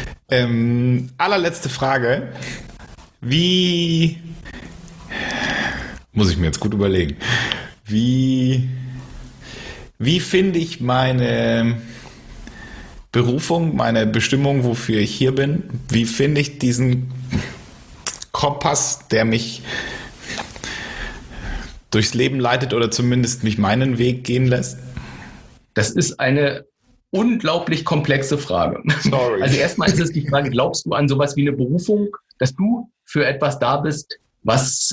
B: Allerletzte Frage. Wie Muss ich mir jetzt gut überlegen. Wie finde ich meine Berufung, meine Bestimmung, wofür ich hier bin? Wie finde ich diesen Kompass, der mich durchs Leben leitet oder zumindest mich meinen Weg gehen lässt?
A: Das ist eine unglaublich komplexe Frage. Sorry. Also erstmal ist es die Frage, glaubst du an sowas wie eine Berufung, dass du für etwas da bist, was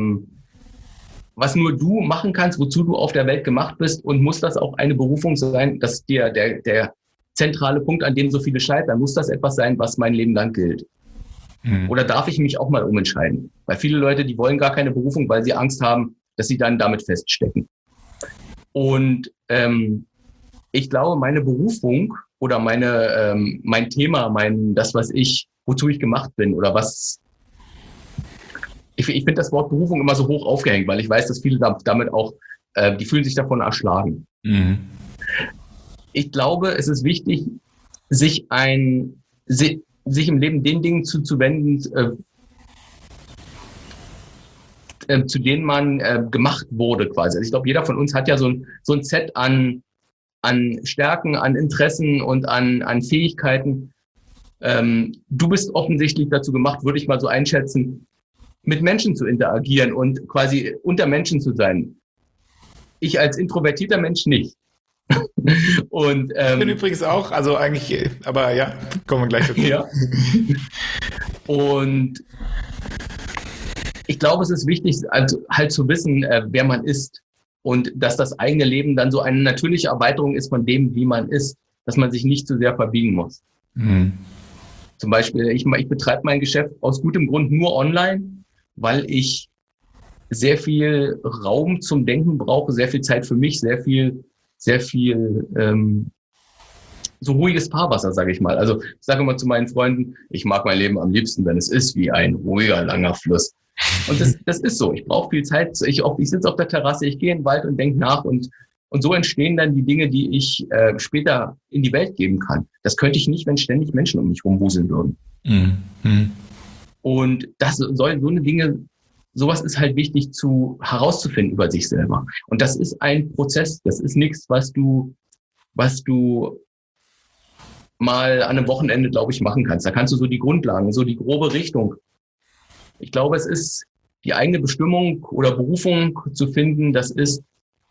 A: nur du machen kannst, wozu du auf der Welt gemacht bist, und muss das auch eine Berufung sein, dass dir der zentrale Punkt, an dem so viele scheitern, muss das etwas sein, was mein Leben lang gilt? Oder darf ich mich auch mal umentscheiden? Weil viele Leute, die wollen gar keine Berufung, weil sie Angst haben, dass sie dann damit feststecken. Und ich glaube, meine Berufung oder mein Thema, wozu ich gemacht bin oder was, ich finde das Wort Berufung immer so hoch aufgehängt, weil ich weiß, dass viele damit auch, die fühlen sich davon erschlagen. Mhm. Ich glaube, es ist wichtig, sich im Leben den Dingen zuzuwenden, zu denen man gemacht wurde quasi. Also ich glaube, jeder von uns hat ja so ein Set an Stärken, an Interessen und an Fähigkeiten. Du bist offensichtlich dazu gemacht, würde ich mal so einschätzen, mit Menschen zu interagieren und quasi unter Menschen zu sein. Ich als introvertierter Mensch nicht. Und,
B: ich bin übrigens auch, also eigentlich, aber ja, kommen wir gleich dazu.
A: Ja. Und ich glaube, es ist wichtig, also halt zu wissen, wer man ist, und dass das eigene Leben dann so eine natürliche Erweiterung ist von dem, wie man ist, dass man sich nicht zu sehr verbiegen muss. Mhm. Zum Beispiel, ich betreibe mein Geschäft aus gutem Grund nur online, weil ich sehr viel Raum zum Denken brauche, sehr viel Zeit für mich, sehr viel so ruhiges Fahrwasser, sage ich mal. Also ich sage immer zu meinen Freunden, ich mag mein Leben am liebsten, wenn es ist wie ein ruhiger, langer Fluss. Und das ist so. Ich brauche viel Zeit. Ich sitze auf der Terrasse, ich gehe in den Wald und denke nach, und so entstehen dann die Dinge, die ich später in die Welt geben kann. Das könnte ich nicht, wenn ständig Menschen um mich rumwuseln würden. Mhm. Und sowas ist halt wichtig herauszufinden über sich selber. Und das ist ein Prozess. Das ist nichts, was du mal an einem Wochenende, glaube ich, machen kannst. Da kannst du so die Grundlagen, so die grobe Richtung. Ich glaube, es ist die eigene Bestimmung oder Berufung zu finden, das ist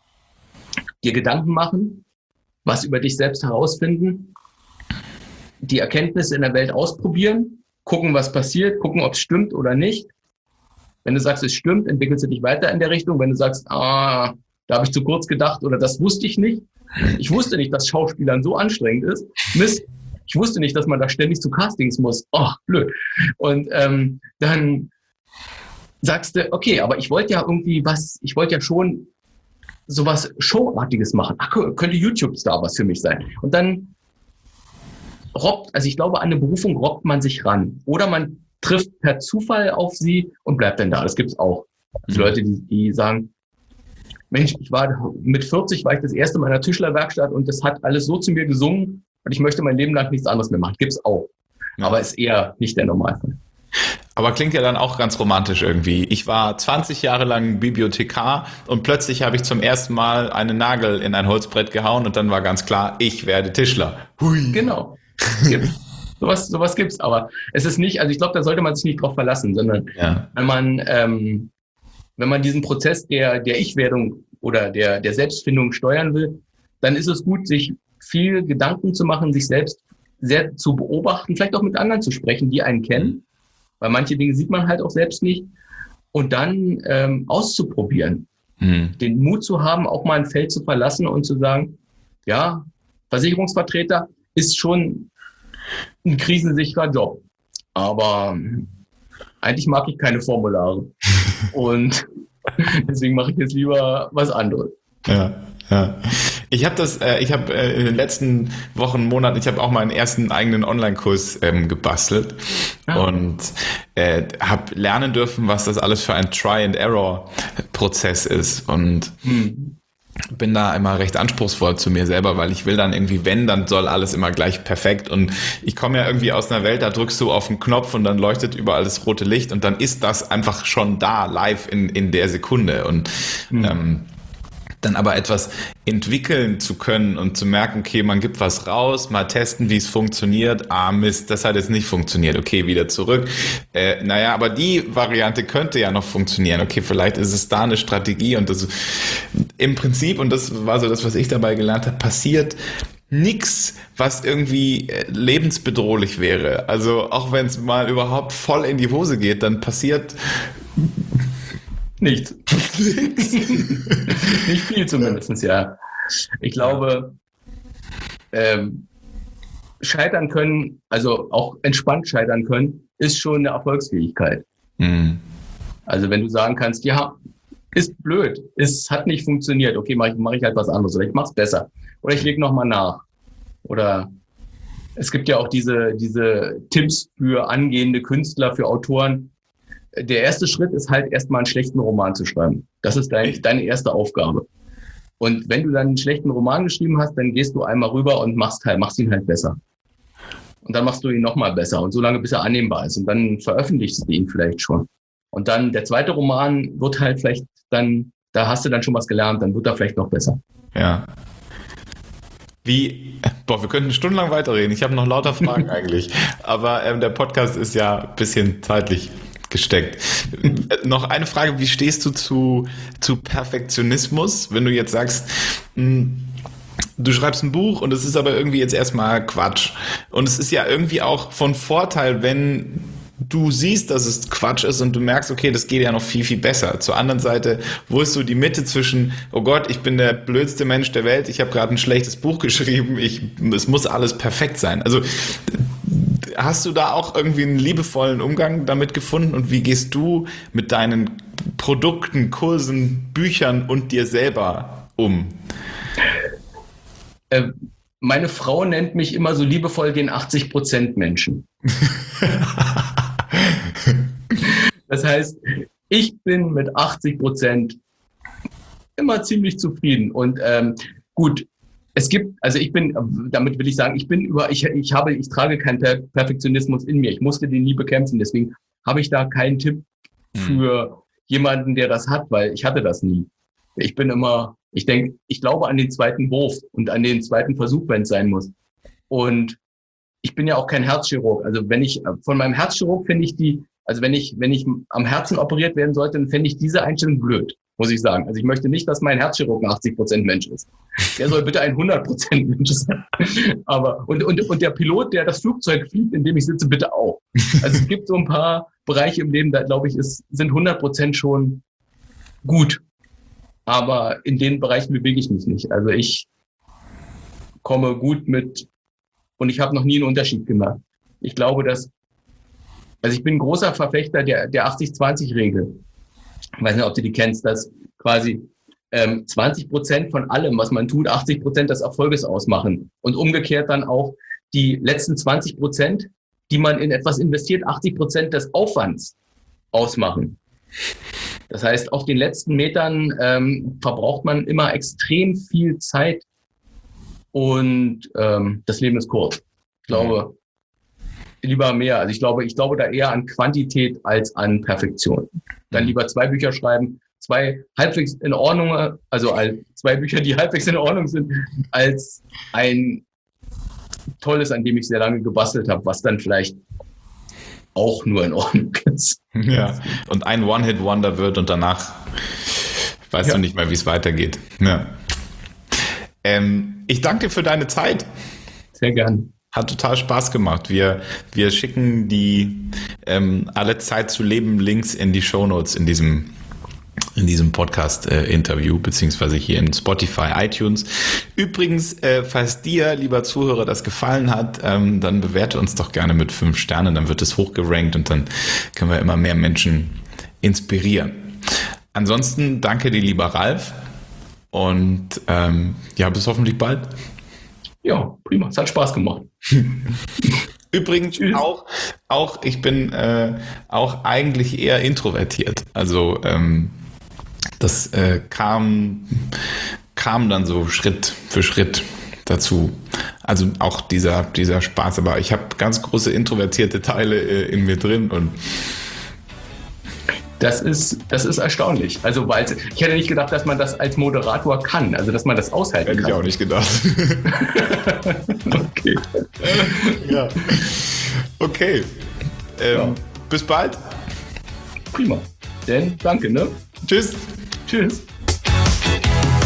A: dir Gedanken machen, was über dich selbst herausfinden, die Erkenntnisse in der Welt ausprobieren, gucken, was passiert, gucken, ob es stimmt oder nicht. Wenn du sagst, es stimmt, entwickelst du dich weiter in der Richtung. Wenn du sagst, da habe ich zu kurz gedacht oder das wusste ich nicht. Ich wusste nicht, dass Schauspielern so anstrengend ist. Mist. Ich wusste nicht, dass man da ständig zu Castings muss. Oh, blöd. Und dann sagst du, okay, aber ich wollte ja schon sowas Showartiges machen. Ach, könnte YouTube-Star was für mich sein. Und dann ich glaube, an eine Berufung robbt man sich ran. Oder man trifft per Zufall auf sie und bleibt dann da. Das gibt's auch. Also Leute, die sagen, Mensch, mit 40 war ich das erste Mal in einer Tischlerwerkstatt und das hat alles so zu mir gesungen und ich möchte mein Leben lang nichts anderes mehr machen. Gibt's auch. Ja. Aber ist eher nicht der Normalfall.
B: Aber klingt ja dann auch ganz romantisch irgendwie. Ich war 20 Jahre lang Bibliothekar und plötzlich habe ich zum ersten Mal einen Nagel in ein Holzbrett gehauen und dann war ganz klar, ich werde Tischler. Hui.
A: Genau. Sowas gibt's, aber es ist nicht, also ich glaube, da sollte man sich nicht drauf verlassen, sondern wenn man diesen Prozess der Ich-Werdung oder der Selbstfindung steuern will, dann ist es gut, sich viel Gedanken zu machen, sich selbst sehr zu beobachten, vielleicht auch mit anderen zu sprechen, die einen kennen, weil manche Dinge sieht man halt auch selbst nicht, und dann auszuprobieren. Den Mut zu haben, auch mal ein Feld zu verlassen und zu sagen, ja, Versicherungsvertreter ist schon ein krisensicherer Job, aber eigentlich mag ich keine Formulare und deswegen mache ich jetzt lieber was anderes.
B: Ja. Ich habe in den letzten Wochen, Monaten, ich habe auch meinen ersten eigenen Online-Kurs gebastelt und habe lernen dürfen, was das alles für ein Try-and-Error-Prozess ist. Und bin da immer recht anspruchsvoll zu mir selber, weil ich will dann irgendwie, wenn, dann soll alles immer gleich perfekt. Und ich komme ja irgendwie aus einer Welt, da drückst du auf den Knopf und dann leuchtet überall das rote Licht und dann ist das einfach schon da, live in der Sekunde. Und dann aber etwas entwickeln zu können und zu merken, okay, man gibt was raus, mal testen, wie es funktioniert. Ah, Mist, das hat jetzt nicht funktioniert. Okay, wieder zurück. Aber die Variante könnte ja noch funktionieren. Okay, vielleicht ist es da eine Strategie und das im Prinzip, und das war so das, was ich dabei gelernt habe, passiert nix, was irgendwie lebensbedrohlich wäre. Also auch wenn es mal überhaupt voll in die Hose geht, dann passiert
A: nichts. Nicht viel zumindest, ja. Ich glaube, scheitern können, also auch entspannt scheitern können, ist schon eine Erfolgsfähigkeit. Mhm. Also wenn du sagen kannst, ja, ist blöd, es hat nicht funktioniert, okay, mach ich halt was anderes oder ich mach's besser oder ich lege nochmal nach. Oder es gibt ja auch diese Tipps für angehende Künstler, für Autoren. Der erste Schritt ist halt erstmal einen schlechten Roman zu schreiben. Das ist deine erste Aufgabe. Und wenn du dann einen schlechten Roman geschrieben hast, dann gehst du einmal rüber und machst ihn halt besser. Und dann machst du ihn nochmal besser und so lange, bis er annehmbar ist. Und dann veröffentlichst du ihn vielleicht schon. Und dann der zweite Roman wird halt vielleicht dann, da hast du dann schon was gelernt, dann wird er vielleicht noch besser.
B: Ja. Wir könnten stundenlang weiterreden. Ich habe noch lauter Fragen eigentlich. Aber der Podcast ist ja ein bisschen zeitlich gesteckt. Noch eine Frage, wie stehst du zu Perfektionismus, wenn du jetzt sagst, du schreibst ein Buch und es ist aber irgendwie jetzt erstmal Quatsch. Und es ist ja irgendwie auch von Vorteil, wenn du siehst, dass es Quatsch ist und du merkst, okay, das geht ja noch viel, viel besser. Zur anderen Seite, wo ist so die Mitte zwischen, oh Gott, ich bin der blödste Mensch der Welt, ich habe gerade ein schlechtes Buch geschrieben, es muss alles perfekt sein. Also hast du da auch irgendwie einen liebevollen Umgang damit gefunden und wie gehst du mit deinen Produkten, Kursen, Büchern und dir selber um?
A: Meine Frau nennt mich immer so liebevoll den 80% Menschen. Das heißt, ich bin mit 80% immer ziemlich zufrieden. Und gut, damit will ich sagen, ich trage keinen Perfektionismus in mir. Ich musste den nie bekämpfen. Deswegen habe ich da keinen Tipp für jemanden, der das hat, weil ich hatte das nie. Ich glaube an den zweiten Wurf und an den zweiten Versuch, wenn es sein muss. Und ich bin ja auch kein Herzchirurg. Also von meinem Herzchirurg wenn ich am Herzen operiert werden sollte, dann fände ich diese Einstellung blöd, muss ich sagen. Also ich möchte nicht, dass mein Herzchirurg ein 80% Mensch ist. Der soll bitte ein 100% Mensch sein. Und der Pilot, der das Flugzeug fliegt, in dem ich sitze, bitte auch. Also es gibt so ein paar Bereiche im Leben, da glaube ich, sind 100% schon gut. Aber in den Bereichen bewege ich mich nicht. Also ich komme gut mit und ich habe noch nie einen Unterschied gemacht. Ich glaube, ich bin ein großer Verfechter der 80-20-Regel. Ich weiß nicht, ob du die kennst, dass quasi 20% von allem, was man tut, 80% des Erfolges ausmachen. Und umgekehrt dann auch die letzten 20%, die man in etwas investiert, 80% des Aufwands ausmachen. Das heißt, auf den letzten Metern verbraucht man immer extrem viel Zeit und das Leben ist kurz. Ich glaube, lieber mehr. Also ich glaube da eher an Quantität als an Perfektion. Dann lieber 2 Bücher schreiben, 2 halbwegs in Ordnung, also 2 Bücher, die halbwegs in Ordnung sind, als ein tolles, an dem ich sehr lange gebastelt habe, was dann vielleicht auch nur in Ordnung ist.
B: Ja, und ein One-Hit-Wonder wird und danach weißt du nicht mehr, wie es weitergeht. Ja. Ich danke dir für deine Zeit.
A: Sehr gern.
B: Hat total Spaß gemacht. Wir schicken die alle Zeit zu leben Links in die Shownotes in diesem Podcast-Interview, beziehungsweise hier in Spotify, iTunes. Übrigens, falls dir, lieber Zuhörer, das gefallen hat, dann bewerte uns doch gerne mit 5 Sternen, dann wird es hochgerankt und dann können wir immer mehr Menschen inspirieren. Ansonsten danke dir, lieber Ralf, und bis hoffentlich bald.
A: Ja, prima. Es hat Spaß gemacht.
B: Übrigens auch ich bin auch eigentlich eher introvertiert. Also das kam kam dann so Schritt für Schritt dazu. Also auch dieser Spaß, aber ich habe ganz große introvertierte Teile in mir drin und
A: das ist erstaunlich. Also, weil ich hätte nicht gedacht, dass man das als Moderator kann, also dass man das aushalten
B: hätte
A: kann.
B: ich auch nicht gedacht.
A: Okay.
B: Ja. Okay.
A: Ja.
B: Bis bald.
A: Prima. Denn danke, ne?
B: Tschüss.
A: Tschüss.